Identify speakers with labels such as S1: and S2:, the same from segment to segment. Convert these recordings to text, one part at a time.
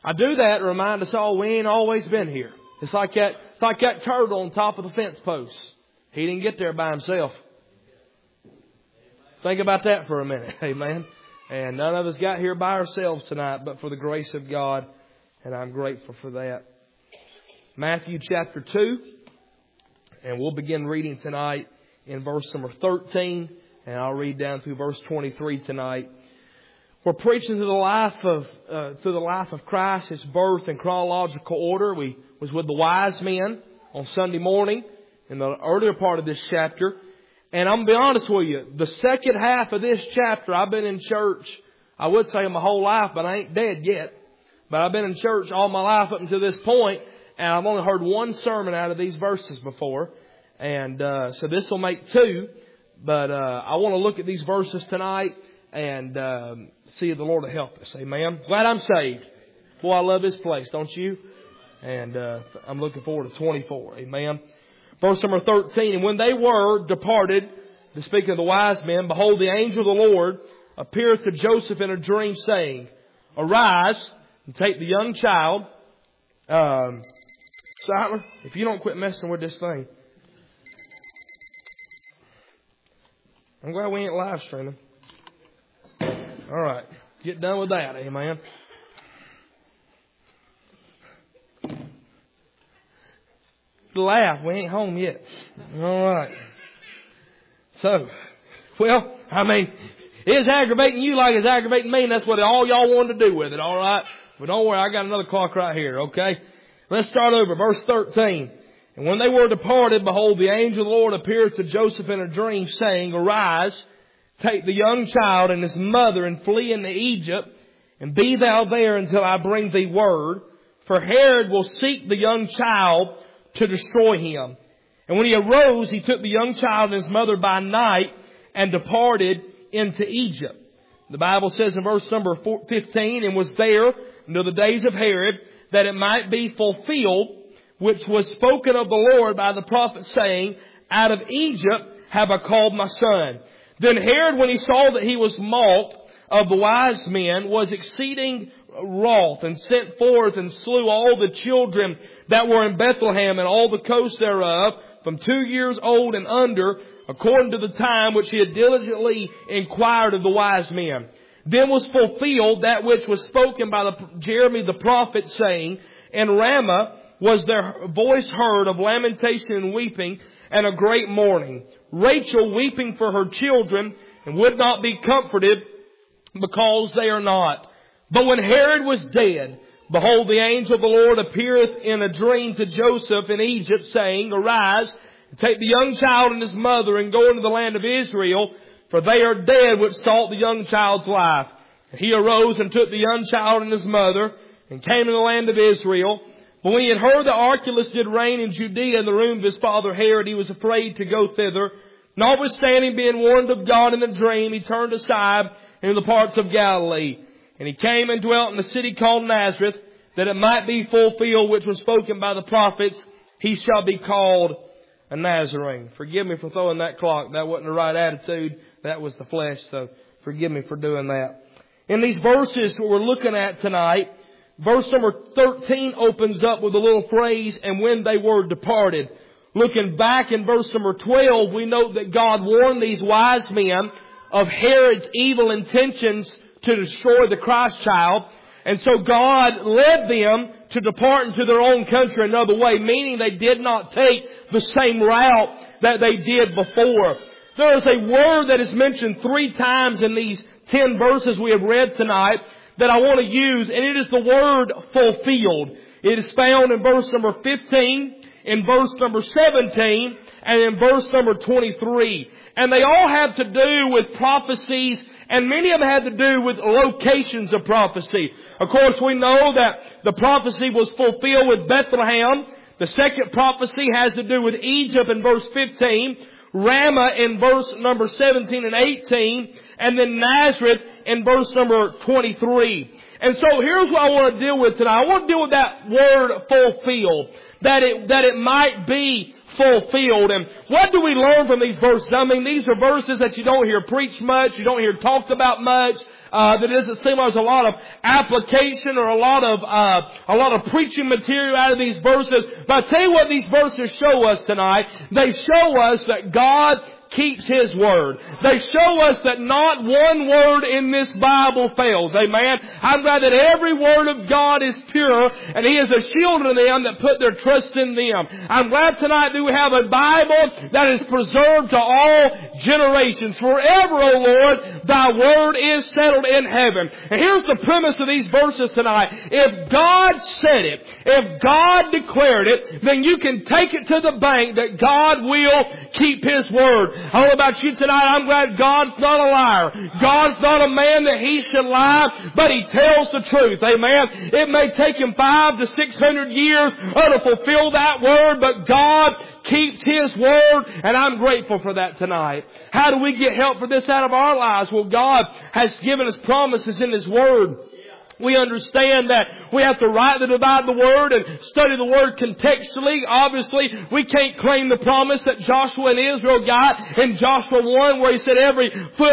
S1: I do that to remind us all we ain't always been here. It's like that turtle on top of the fence post. He didn't get there by himself. Think about that for a minute. Amen. And none of us got here by ourselves tonight, but for the grace of God. And I'm grateful for that. Matthew chapter 2. And we'll begin reading tonight in verse number 13. And I'll read down through verse 23 tonight. We're preaching through the life of Christ, His birth in chronological order. We was with the wise men on Sunday morning in the earlier part of this chapter. And I'm going to be honest with you, the second half of this chapter, I've been in church, I would say my whole life, but I ain't dead yet. But I've been in church all my life up until this point, and I've only heard one sermon out of these verses before. And so this will make two. But I want to look at these verses tonight and see if the Lord will help us. Amen. Glad I'm saved. Boy, I love this place, don't you? And I'm looking forward to 24. Amen. Verse number 13. And when they were departed, to speak of the wise men, behold, the angel of the Lord appeareth to Joseph in a dream, saying, Arise and take the young child. Siler, if you don't quit messing with this thing. I'm glad we ain't live streaming. All right. Get done with that. Amen. Laugh. We ain't home yet. All right. So, well, I mean, it's aggravating you like it's aggravating me, and that's what all y'all wanted to do with it. All right. But don't worry. I got another clock right here. Okay. Let's start over. Verse 13. And when they were departed, behold, the angel of the Lord appeared to Joseph in a dream, saying, Arise, take the young child and his mother, and flee into Egypt, and be thou there until I bring thee word. For Herod will seek the young child to destroy him. And when he arose, he took the young child and his mother by night, and departed into Egypt. The Bible says in verse number 15, And was there until the days of Herod, that it might be fulfilled, which was spoken of the Lord by the prophet, saying, Out of Egypt have I called my son. Then Herod, when he saw that he was mocked of the wise men, was exceeding wroth, and sent forth and slew all the children that were in Bethlehem and all the coast thereof, from 2 years old and under, according to the time which he had diligently inquired of the wise men. Then was fulfilled that which was spoken by Jeremy the prophet, saying, In Ramah was their voice heard of lamentation and weeping, and a great mourning. Rachel weeping for her children, and would not be comforted, because they are not. But when Herod was dead, behold, the angel of the Lord appeareth in a dream to Joseph in Egypt, saying, Arise, and take the young child and his mother, and go into the land of Israel, for they are dead which sought the young child's life. And he arose and took the young child and his mother, and came into the land of Israel. But when he had heard that Archelaus did reign in Judea in the room of his father Herod, he was afraid to go thither. Notwithstanding, being warned of God in a dream, he turned aside into the parts of Galilee. And he came and dwelt in the city called Nazareth, that it might be fulfilled which was spoken by the prophets, He shall be called a Nazarene. Forgive me for throwing that clock. That wasn't the right attitude. That was the flesh. So forgive me for doing that. In these verses that we're looking at tonight, verse number 13 opens up with a little phrase, and when they were departed. Looking back in verse number 12, we note that God warned these wise men of Herod's evil intentions to destroy the Christ child. And so God led them to depart into their own country another way, meaning they did not take the same route that they did before. There is a word that is mentioned 3 times in these 10 verses we have read tonight that I want to use, and it is the word fulfilled. It is found in verse number 15, in verse number 17, and in verse number 23. And they all have to do with prophecies, and many of them had to do with locations of prophecy. Of course, we know that the prophecy was fulfilled with Bethlehem. The second prophecy has to do with Egypt in verse 15, Ramah in verse number 17 and 18, and then Nazareth in verse number 23. And so here's what I want to deal with tonight. I want to deal with that word fulfilled. That it might be fulfilled. And what do we learn from these verses? I mean, these are verses that you don't hear preached much, you don't hear talked about much. There doesn't seem like there's a lot of application or a lot of preaching material out of these verses. But I tell you what these verses show us tonight. They show us that God keeps His word. They show us that not one word in this Bible fails. Amen. I'm glad that every word of God is pure, and He is a shield to them that put their trust in them. I'm glad tonight that we have a Bible that is preserved to all generations. Forever, O Lord, Thy word is settled in heaven. And here's the premise of these verses tonight. If God said it, if God declared it, then you can take it to the bank that God will keep His word. I don't know about you tonight. I'm glad God's not a liar. God's not a man that He should lie, but He tells the truth. Amen. It may take Him 500 to 600 years to fulfill that word, but God keeps His word, and I'm grateful for that tonight. How do we get help for this out of our lives? Well, God has given us promises in His word. We understand that we have to rightly divide the Word and study the Word contextually. Obviously, we can't claim the promise that Joshua and Israel got in Joshua 1, where He said, every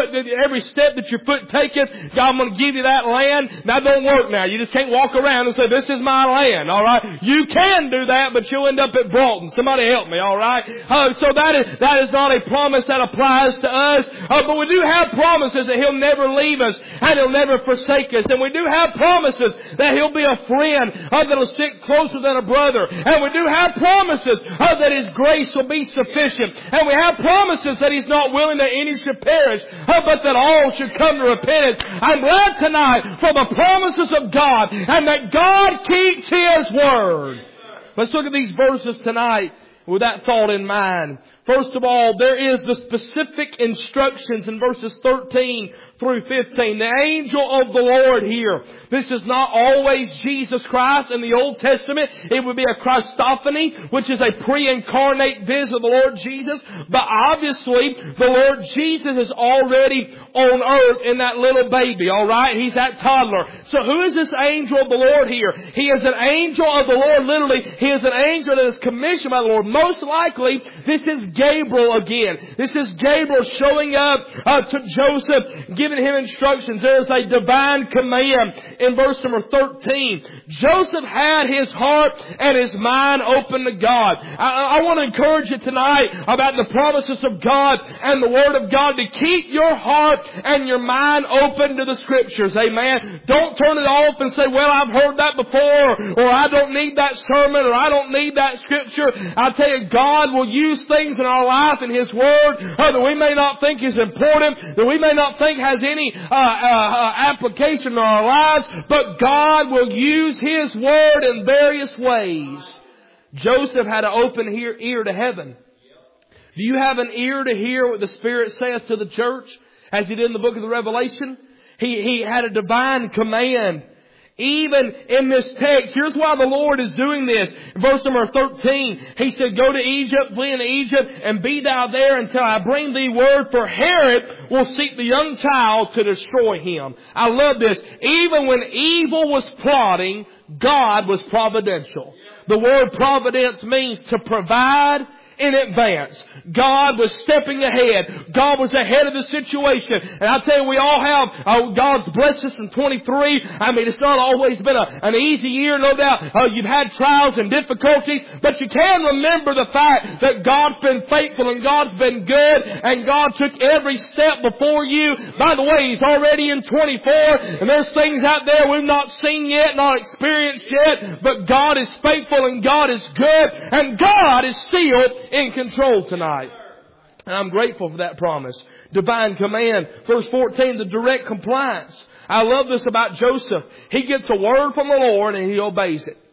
S1: step that your foot taketh, God, I'm going to give you that land. That don't work now. You just can't walk around and say, this is my land, alright? You can do that, but you'll end up at Broughton. Somebody help me, alright? So that is not a promise that applies to us. But we do have promises that He'll never leave us and He'll never forsake us. And we do have promises that He'll be a friend that'll stick closer than a brother. And we do have promises that His grace will be sufficient. And we have promises that He's not willing that any should perish, but that all should come to repentance. I'm glad tonight for the promises of God and that God keeps His word. Let's look at these verses tonight with that thought in mind. First of all, there is the specific instructions in verses 13 through 15. The angel of the Lord here. This is not always Jesus Christ. In the Old Testament, it would be a Christophany, which is a pre-incarnate visit of the Lord Jesus. But obviously, the Lord Jesus is already on earth in that little baby, alright? He's that toddler. So who is this angel of the Lord here? He is an angel of the Lord, literally. He is an angel that is commissioned by the Lord. Most likely, this is Gabriel again. This is Gabriel showing up to Joseph, giving him instructions. There is a divine command in verse number 13. Joseph had his heart and his mind open to God. I want to encourage you tonight about the promises of God and the Word of God to keep your heart and your mind open to the Scriptures. Amen. Don't turn it off and say, well, I've heard that before, or I don't need that sermon, or I don't need that Scripture. I tell you, God will use things in our life and His Word that we may not think is important, that we may not think has any application in our lives, but God will use His Word in various ways. Joseph had an open ear to heaven. Do you have an ear to hear what the Spirit saith to the church, as He did in the book of the Revelation? He had a divine command. Even in this text, here's why the Lord is doing this. Verse number 13, He said, go to Egypt, flee into Egypt, and be thou there until I bring thee word, for Herod will seek the young child to destroy him. I love this. Even when evil was plotting, God was providential. The word providence means to provide in advance. God was stepping ahead. God was ahead of the situation. And I tell you, we all have God's blessed us in 23. I mean, it's not always been an easy year, no doubt. You've had trials and difficulties, but you can remember the fact that God's been faithful and God's been good, and God took every step before you. By the way, He's already in 24, and there's things out there we've not seen yet, not experienced yet, but God is faithful and God is good, and God is still in control tonight. And I'm grateful for that promise. Divine command. Verse 14, the direct compliance. I love this about Joseph. He gets a word from the Lord and he obeys it.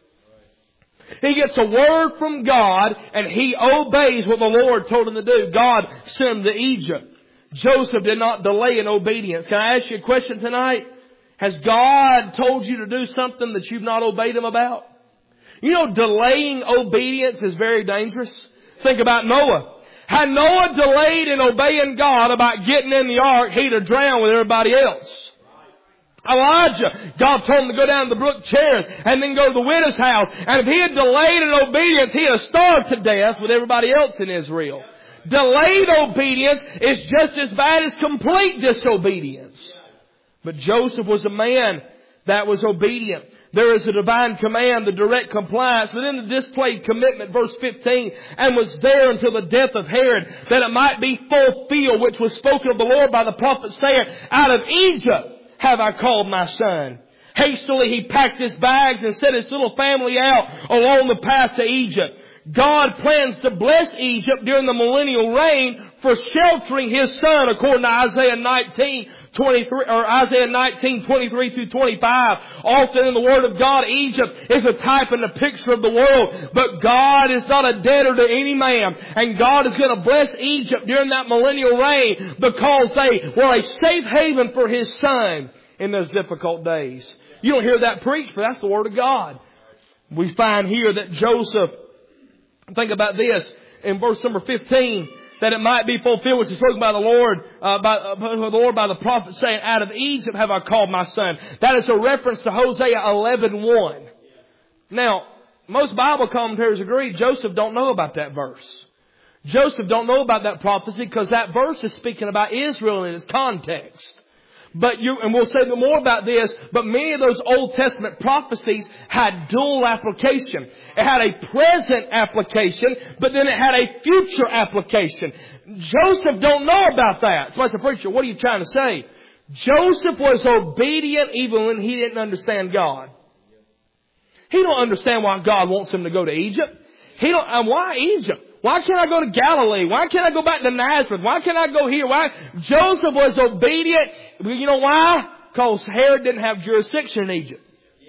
S1: He gets a word from God and he obeys what the Lord told him to do. God sent him to Egypt. Joseph did not delay in obedience. Can I ask you a question tonight? Has God told you to do something that you've not obeyed Him about? You know, delaying obedience is very dangerous. Think about Noah. Had Noah delayed in obeying God about getting in the ark, he'd have drowned with everybody else. Elijah, God told him to go down to the brook Cherith and then go to the widow's house. And if he had delayed in obedience, he'd have starved to death with everybody else in Israel. Delayed obedience is just as bad as complete disobedience. But Joseph was a man that was obedient. There is a divine command, the direct compliance, but then the displayed commitment, verse 15, and was there until the death of Herod, that it might be fulfilled, which was spoken of the Lord by the prophet, saying, out of Egypt have I called my son. Hastily he packed his bags and set his little family out along the path to Egypt. God plans to bless Egypt during the millennial reign for sheltering His son, according to Isaiah 19:23 through 25. Often in the Word of God, Egypt is a type and a picture of the world. But God is not a debtor to any man. And God is going to bless Egypt during that millennial reign because they were a safe haven for His son in those difficult days. You don't hear that preached, but that's the Word of God. We find here that Joseph, think about this, in verse number 15, that it might be fulfilled, which is spoken by the Lord, by the prophet, saying, out of Egypt have I called my son. That is a reference to Hosea 11:1. Now, most Bible commentators agree Joseph don't know about that verse. Joseph don't know about that prophecy because that verse is speaking about Israel in its context. And we'll say more about this, but many of those Old Testament prophecies had dual application. It had a present application, but then it had a future application. Joseph don't know about that. So I said, preacher, what are you trying to say? Joseph was obedient even when he didn't understand God. He don't understand why God wants him to go to Egypt. Why Egypt? Why can't I go to Galilee? Why can't I go back to Nazareth? Why can't I go here? Why? Joseph was obedient. You know why? Because Herod didn't have jurisdiction in Egypt.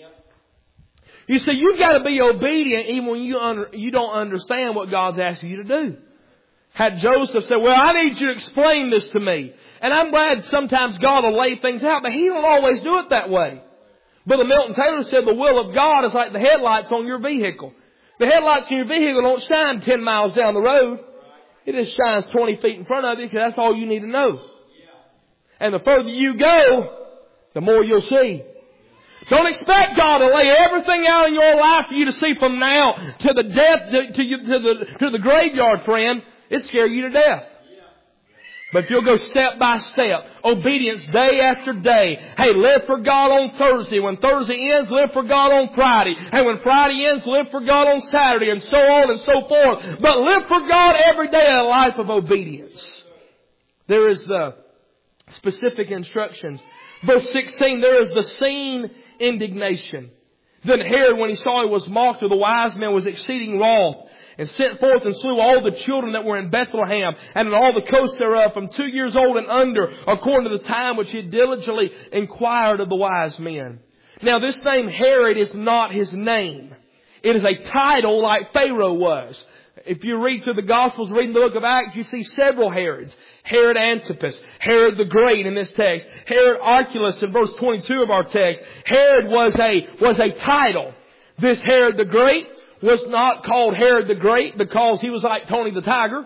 S1: You see, you've got to be obedient even when you don't understand what God's asking you to do. Had Joseph said, well, I need you to explain this to me. And I'm glad sometimes God will lay things out, but He don't always do it that way. Brother Milton Taylor said the will of God is like the headlights on your vehicle. The headlights in your vehicle don't shine 10 miles down the road. It just shines 20 feet in front of you because that's all you need to know. And the further you go, the more you'll see. Don't expect God to lay everything out in your life for you to see from now to the death, to the graveyard, friend. It'll scare you to death. But if you'll go step by step, obedience day after day. Hey, live for God on Thursday. When Thursday ends, live for God on Friday. And when Friday ends, live for God on Saturday, and so on and so forth. But live for God every day in a life of obedience. There is the specific instructions. Verse 16, there is the seen indignation. Then Herod, when he saw he was mocked of the wise men, was exceeding wroth, and sent forth and slew all the children that were in Bethlehem and in all the coasts thereof from 2 years old and under, according to the time which he had diligently inquired of the wise men. Now this name Herod is not his name. It is a title like Pharaoh was. If you read through the Gospels, reading the book of Acts, you see several Herods. Herod Antipas, Herod the Great in this text, Herod Archelaus in verse 22 of our text. Herod was a title. This Herod the Great was not called Herod the Great because he was like Tony the Tiger.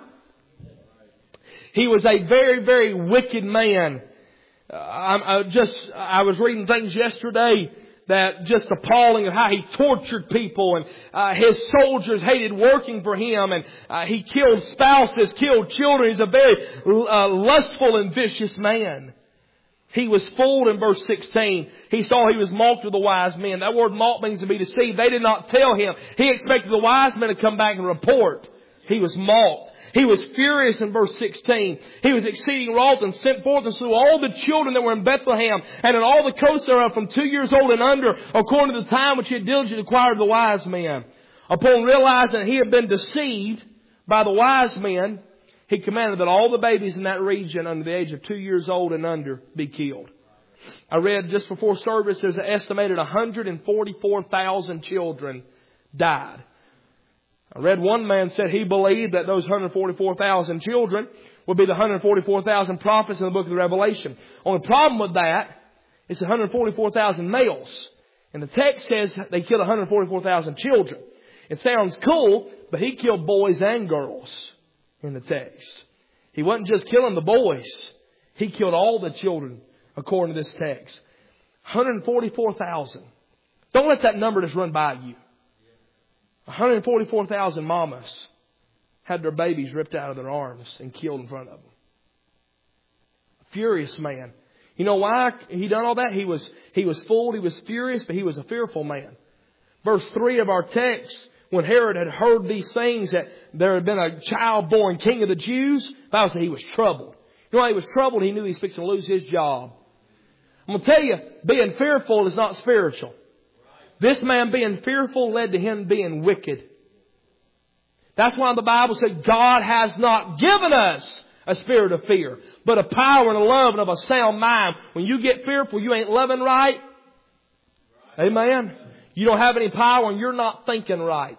S1: He was a very, very wicked man. I was reading things yesterday that just appalling of how he tortured people, and his soldiers hated working for him, and he killed spouses, killed children. He's a very lustful and vicious man. He was fooled in verse 16. He saw he was mocked of the wise men. That word mocked means to be deceived. They did not tell him. He expected the wise men to come back and report. He was mocked. He was furious in verse 16. He was exceeding wroth and sent forth and slew all the children that were in Bethlehem and in all the coasts thereof from 2 years old and under, according to the time which he had diligently inquired of the wise men. Upon realizing that he had been deceived by the wise men, he commanded that all the babies in that region under the age of 2 years old and under be killed. I read just before service there's an estimated 144,000 children died. I read one man said he believed that those 144,000 children would be the 144,000 prophets in the book of the Revelation. Only problem with that is 144,000 males. And the text says they killed 144,000 children. It sounds cool, but he killed boys and girls in the text. He wasn't just killing the boys. He killed all the children according to this text. 144,000. Don't let that number just run by you. 144,000 mamas had their babies ripped out of their arms and killed in front of them. A furious man. You know why he done all that? He was fooled, he was furious, but he was a fearful man. Verse 3 of our text, when Herod had heard these things, that there had been a child born king of the Jews, the Bible said he was troubled. You know why he was troubled? He knew he was fixing to lose his job. I'm going to tell you, being fearful is not spiritual. This man being fearful led to him being wicked. That's why the Bible said God has not given us a spirit of fear, but a power and a love and of a sound mind. When you get fearful, you ain't loving right. Amen. You don't have any power and you're not thinking right.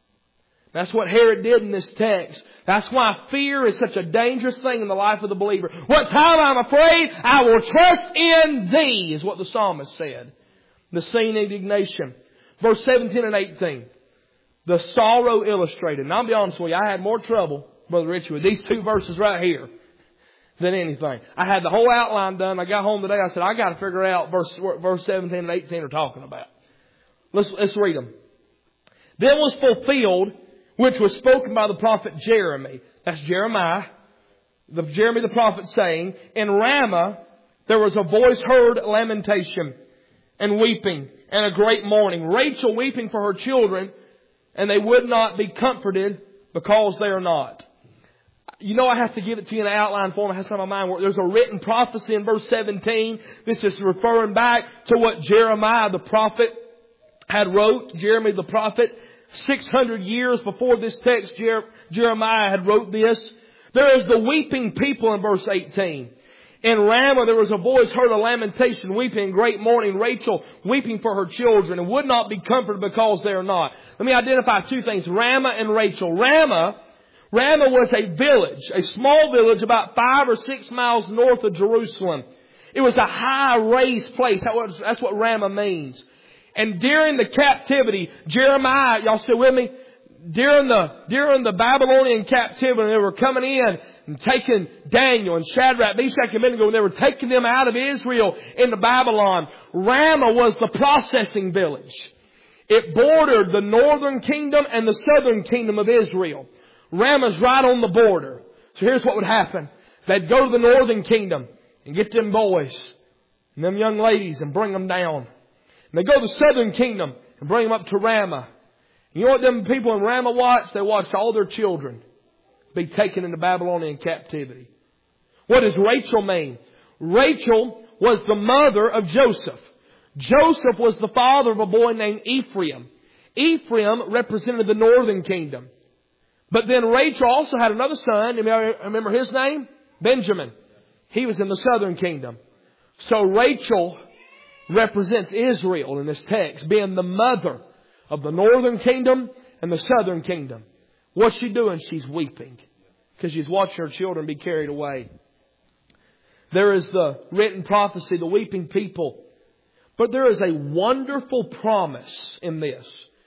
S1: That's what Herod did in this text. That's why fear is such a dangerous thing in the life of the believer. What time I'm afraid, I will trust in Thee, is what the psalmist said. The scene indignation. Verse 17 and 18. The sorrow illustrated. And I'll be honest with you, I had more trouble, Brother Richie, with these two verses right here than anything. I had the whole outline done. I got home today. I said, I got to figure out verse 17 and 18 are talking about. Let's read them. Then was fulfilled, which was spoken by the prophet Jeremy. That's Jeremiah. Jeremy the prophet saying, in Ramah there was a voice heard, lamentation and weeping and a great mourning. Rachel weeping for her children, and they would not be comforted because they are not. You know I have to give it to you in an outline form. It has to have my mind work. There's a written prophecy in verse 17. This is referring back to what Jeremiah the prophet had wrote. Jeremy the prophet. 600 years before this text, Jeremiah had wrote this. There is the weeping people in verse 18. In Ramah there was a voice heard, a lamentation, weeping, great mourning, Rachel weeping for her children, and would not be comforted because they are not. Let me identify two things, Ramah and Rachel. Ramah was a village, a small village about 5 or 6 miles north of Jerusalem. It was a high raised place. That's what Ramah means. And during the captivity, Jeremiah, y'all still with me? During the Babylonian captivity, they were coming in and taking Daniel and Shadrach, Meshach, and Abednego, and they were taking them out of Israel into Babylon. Ramah was the processing village. It bordered the northern kingdom and the southern kingdom of Israel. Ramah's right on the border. So here's what would happen. They'd go to the northern kingdom and get them boys and them young ladies and bring them down. And they go to the southern kingdom and bring them up to Ramah. You know what them people in Ramah watched? They watched all their children be taken into Babylonian captivity. What does Rachel mean? Rachel was the mother of Joseph. Joseph was the father of a boy named Ephraim. Ephraim represented the northern kingdom. But then Rachel also had another son. You remember his name? Benjamin. He was in the southern kingdom. So Rachel represents Israel in this text, being the mother of the northern kingdom and the southern kingdom. What's she doing? She's weeping because she's watching her children be carried away. There is the written prophecy, the weeping people. But there is a wonderful promise in this.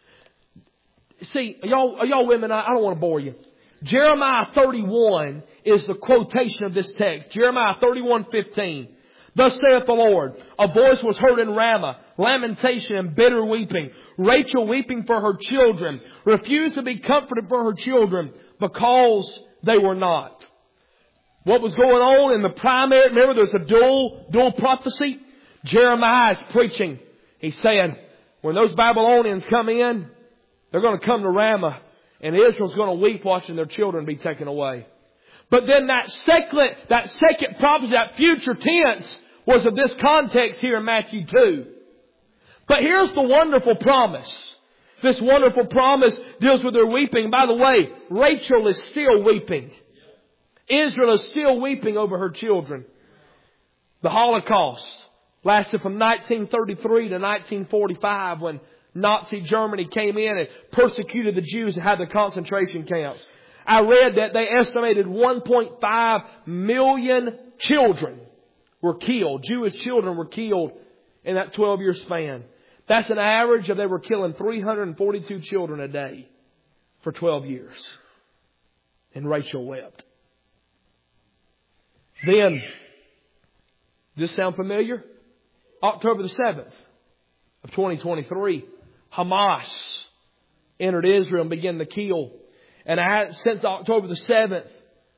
S1: See, y'all women, I don't want to bore you. Jeremiah 31 is the quotation of this text. Jeremiah 31:15. Thus saith the Lord, a voice was heard in Ramah, lamentation and bitter weeping. Rachel weeping for her children, refused to be comforted for her children because they were not. What was going on in the primary, remember there's a dual prophecy. Jeremiah is preaching. He's saying, when those Babylonians come in, they're going to come to Ramah, and Israel's going to weep watching their children be taken away. But then that second prophecy, that future tense, was of this context here in Matthew 2. But here's the wonderful promise. This wonderful promise deals with their weeping. By the way, Rachel is still weeping. Israel is still weeping over her children. The Holocaust lasted from 1933 to 1945 when Nazi Germany came in and persecuted the Jews and had the concentration camps. I read that they estimated 1.5 million children were killed. Jewish children were killed in that 12-year span. That's an average of they were killing 342 children a day for 12 years. And Rachel wept. Then, does this sound familiar? October the 7th of 2023, Hamas entered Israel and began to kill. And since October the 7th,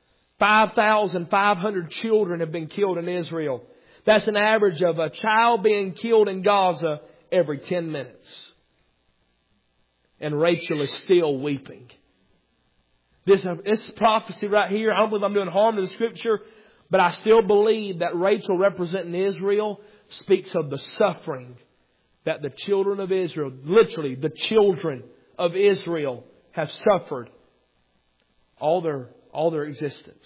S1: 5,500 children have been killed in Israel. That's an average of a child being killed in Gaza every 10 minutes. And Rachel is still weeping. This prophecy right here, I don't believe I'm doing harm to the Scripture, but I still believe that Rachel representing Israel speaks of the suffering that the children of Israel, literally the children of Israel, have suffered all their existence.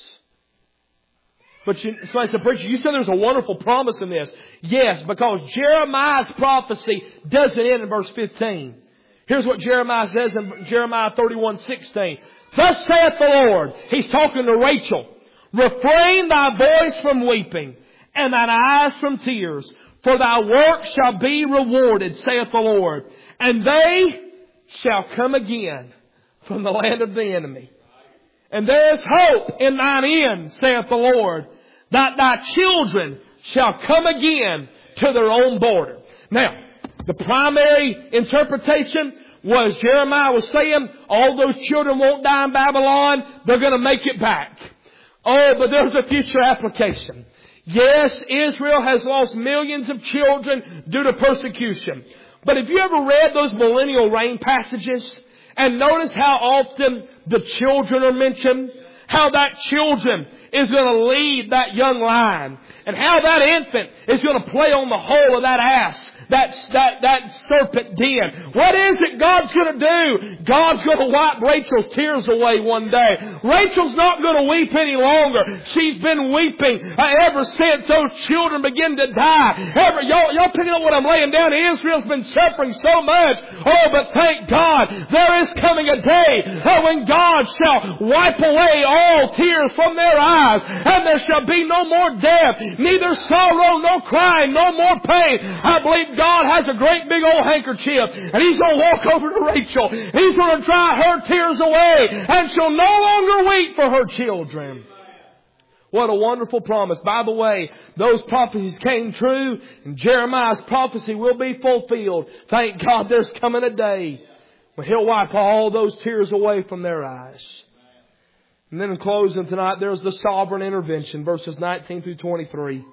S1: But somebody said, preacher, you said there's a wonderful promise in this. Yes, because Jeremiah's prophecy doesn't end in verse 15. Here's what Jeremiah says in Jeremiah 31:16. Thus saith the Lord. He's talking to Rachel. Refrain thy voice from weeping and thine eyes from tears, for thy work shall be rewarded, saith the Lord. And they shall come again from the land of the enemy. And there is hope in thine end, saith the Lord, that thy children shall come again to their own border. Now, the primary interpretation was Jeremiah was saying, all those children won't die in Babylon, they're going to make it back. Oh, but there's a future application. Yes, Israel has lost millions of children due to persecution. But have you ever read those millennial reign passages and notice how often the children are mentioned? How that children is going to lead that young lion. And how that infant is going to play on the hole of that ass. That serpent den. What is it God's going to do? God's going to wipe Rachel's tears away one day. Rachel's not going to weep any longer. She's been weeping ever since those children begin to die. Y'all picking up what I'm laying down? Israel's been suffering so much. Oh, but thank God there is coming a day when God shall wipe away all tears from their eyes, and there shall be no more death, neither sorrow, no crying, no more pain. I believe God has a great big old handkerchief, and He's going to walk over to Rachel. He's going to dry her tears away, and she'll no longer weep for her children. What a wonderful promise. By the way, those prophecies came true, and Jeremiah's prophecy will be fulfilled. Thank God there's coming a day when He'll wipe all those tears away from their eyes. And then in closing tonight, there's the sovereign intervention, verses 19 through 23.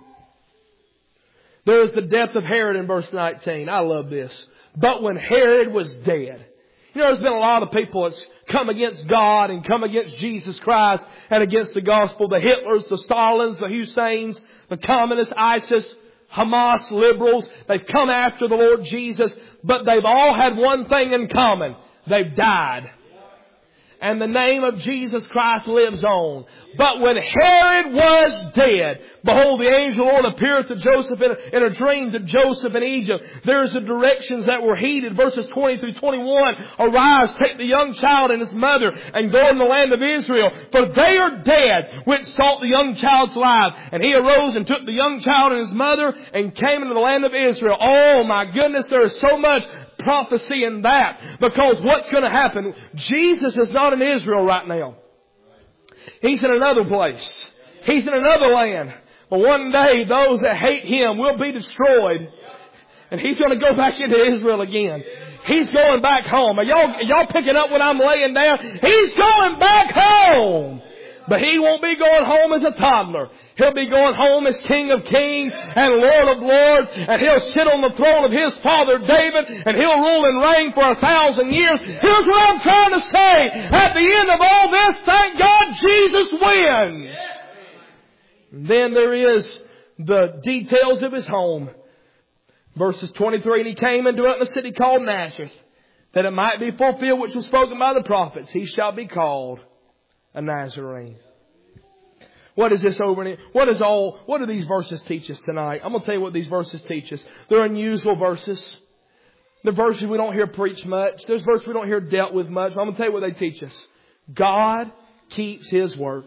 S1: There is the death of Herod in verse 19. I love this. But when Herod was dead. You know, there's been a lot of people that's come against God and come against Jesus Christ and against the gospel. The Hitlers, the Stalins, the Husseins, the communists, ISIS, Hamas, liberals. They've come after the Lord Jesus, but they've all had one thing in common. They've died. And the name of Jesus Christ lives on. But when Herod was dead, behold, the angel of the Lord appeareth to Joseph in a dream to Joseph in Egypt. There's the directions that were heeded. Verses 20 through 21. Arise, take the young child and his mother, and go in the land of Israel. For they are dead, which sought the young child's life. And he arose and took the young child and his mother, and came into the land of Israel. Oh my goodness, there is so much prophecy in that. Because what's going to happen? Jesus is not in Israel right now. He's in another place. He's in another land. But one day those that hate Him will be destroyed. And He's going to go back into Israel again. He's going back home. Are y'all picking up what I'm laying down? He's going back home. But He won't be going home as a toddler. He'll be going home as King of Kings and Lord of Lords. And He'll sit on the throne of His father David. And He'll rule and reign for 1,000 years. Here's what I'm trying to say. At the end of all this, thank God Jesus wins. And then there is the details of His home. Verses 23, and He came into a city called Nazareth, that it might be fulfilled which was spoken by the prophets. He shall be called a Nazarene. What is this over? What do these verses teach us tonight? I'm going to tell you what these verses teach us. They're unusual verses. They're verses we don't hear preached much. There's verses we don't hear dealt with much. I'm going to tell you what they teach us. God keeps His word.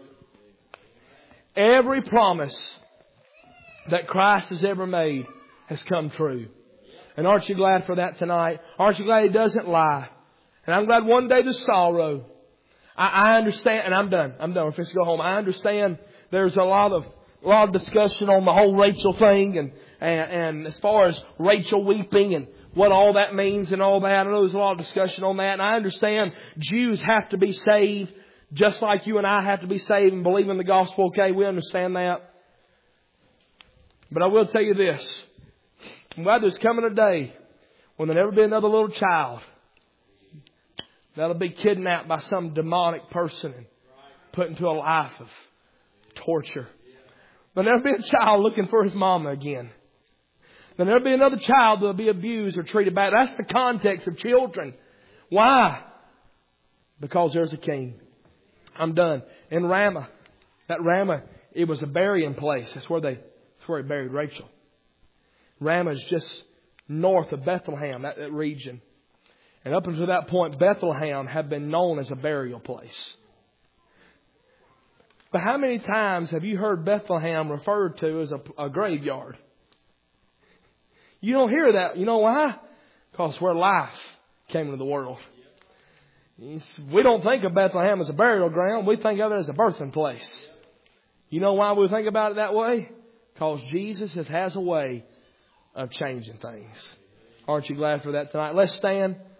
S1: Every promise that Christ has ever made has come true. And aren't you glad for that tonight? Aren't you glad He doesn't lie? And I'm glad one day the sorrow. I understand, and I'm done. We're fixing to go home. I understand there's a lot of discussion on the whole Rachel thing, and as far as Rachel weeping and what all that means and all that. I know there's a lot of discussion on that. And I understand Jews have to be saved just like you and I have to be saved and believe in the gospel. Okay, we understand that. But I will tell you this. Well, there's coming a day when there'll never be another little child that'll be kidnapped by some demonic person and put into a life of torture. There'll never be a child looking for his mama again. There'll never be another child that'll be abused or treated bad. That's the context of children. Why? Because there's a king. I'm done. In Ramah, that Ramah, it was a burying place. That's where he buried Rachel. Ramah is just north of Bethlehem, that region. And up until that point, Bethlehem had been known as a burial place. But how many times have you heard Bethlehem referred to as a graveyard? You don't hear that. You know why? Because where life came into the world. We don't think of Bethlehem as a burial ground. We think of it as a birthing place. You know why we think about it that way? Because Jesus has a way of changing things. Aren't you glad for that tonight? Let's stand.